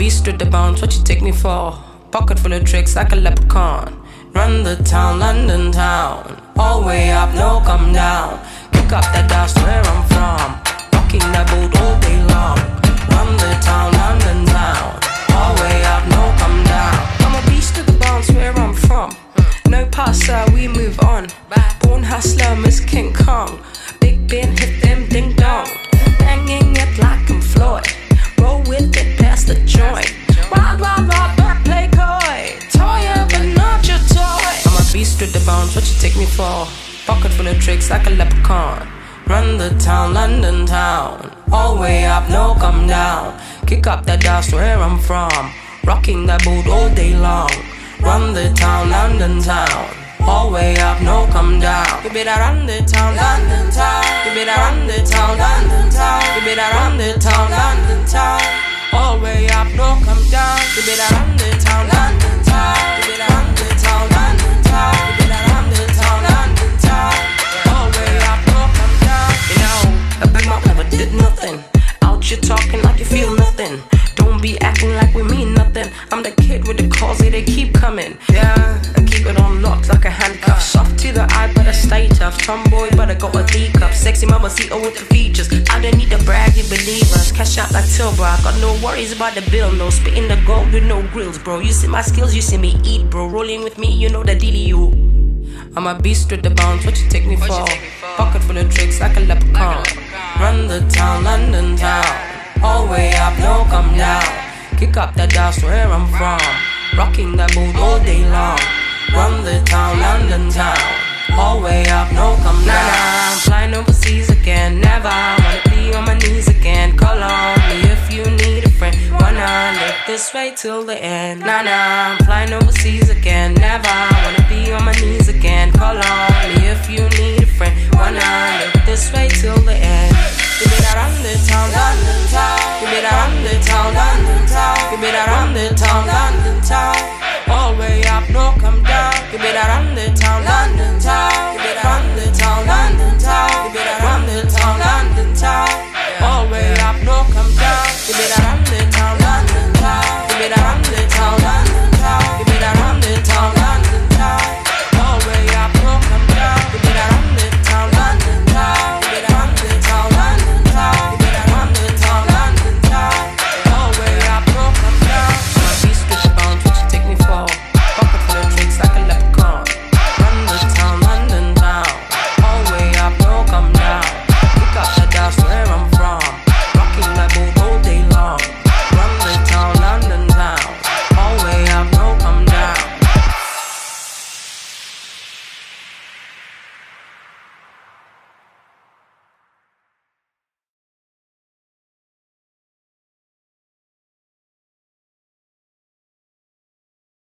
beast with the bounce, what you take me for? Pocket full of tricks like a leprechaun. Run the town, London town. All way up, no come down. Kick up that dust where I'm from. Rocking that boat all day long. Run the town, London town. All way up, no come down. I'm a beast with the bounce where I'm from. No passer, we move on. Born hustler, Miss King Kong. Big Ben, hit them ding dong. Banging it like I'm Floyd. Roll with it, pass the joint. Wild, wild, wild, back play coy. Toy, but not your toy. I'm a beast with the bounce, what you take me for? Pocket full of tricks like a leprechaun. Run the town, London town. All way up, no come down. Kick up that dust where I'm from. Rocking that boat all day long. Run the town, London town. All way up, no come down. You better run the town, London town. You better run the town, London town. You better run the town, London town. All way up, no come down. You better run the town, London town. You better run the town, London town. You better run the town, London town. All way up, no come down. You know, a big mouth never did nothing. Out you talking like you feel nothing. Don't be acting like we mean nothing. I'm the kid with the calls, they keep coming. Yeah, and keep it on lock like a handcuff. Soft to the eye, but I stay tough. Tomboy, but I got a D cup. Sexy mama, CEO with the features. I don't need to brag, you believe us. Cash out like Tilbra. I got no worries about the bill. No spitting the gold with no grills, bro. You see my skills, you see me eat, bro. Rolling with me, you know the dealie, you. I'm a beast with the bounce, what you take me for? Pocket full of tricks like a leprechaun. Run the town, London town. All way up, no come down. Kick up that dust where I'm from. Rocking that boat all day long. Run the town, London town. All way up, no come down. Nah, I'm flying overseas again. Never wanna be on my knees again. Call on me if you need a friend. Wanna live this way till the end. Nah, I'm flying overseas again. Never wanna be on my knees again.